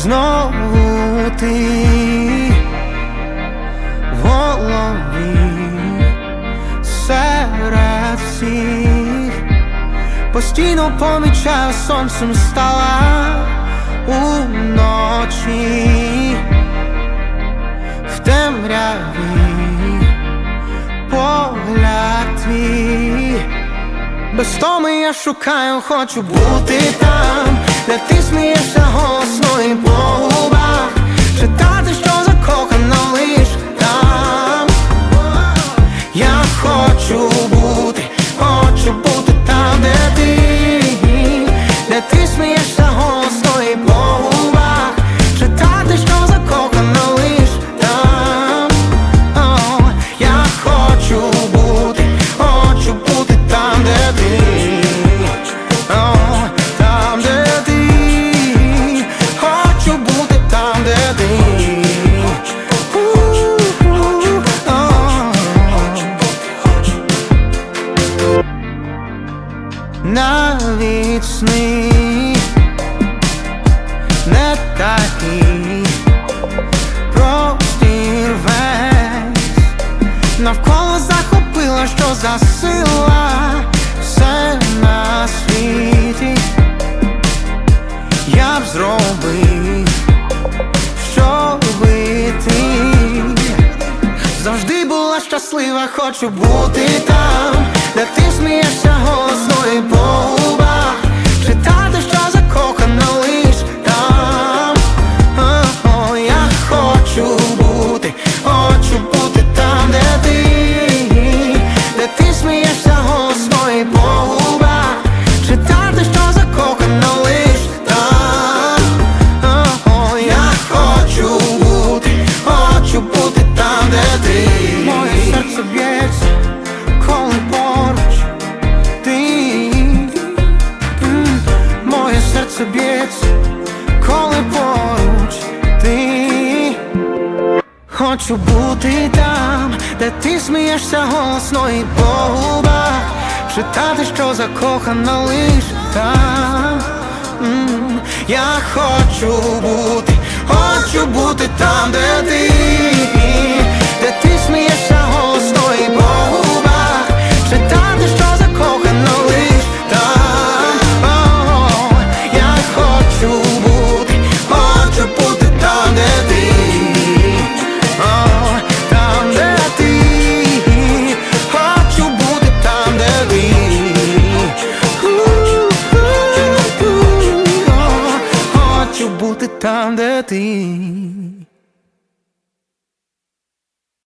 Знову ти в голові серед всіх. Постійно помічаю, сонцем стала уночі, в темряві погляд твій. Без томи я шукаю, хочу бути там, де ти смієшся голосно і по губах, читати, що закохана лиш там. Я хочу бути там, де ти смієшся голосно і по губах, читати, що закохана лиш там. Я хочу бути там, де ти, там, де ти. Хочу бути там, де ти. Навіть сни не такі, простір весь навколо захопила, що за сила все на світі. Я б зробив, щоби ти завжди була щаслива. Хочу бути там, де ти смієшся голосно і по губах, читати, що закохана лиш там. Я хочу бути там, де ти смієшся голосно і по губах, читати, що закохана лиш там. Я хочу бути там, де ти. Моє серце б'ється, коли поруч ти. Моє серце б'ється, коли поруч ти. Хочу бути там, де ти смієшся голосно і по губах, читати, що закохана лиш там. Я хочу бути там, де ти смієшся голосно і по губах, читати, що закохана лиш там. Я хочу бути там, де ти, там, де ти. Хочу бути там, де ти. Хочу бути там, де ти.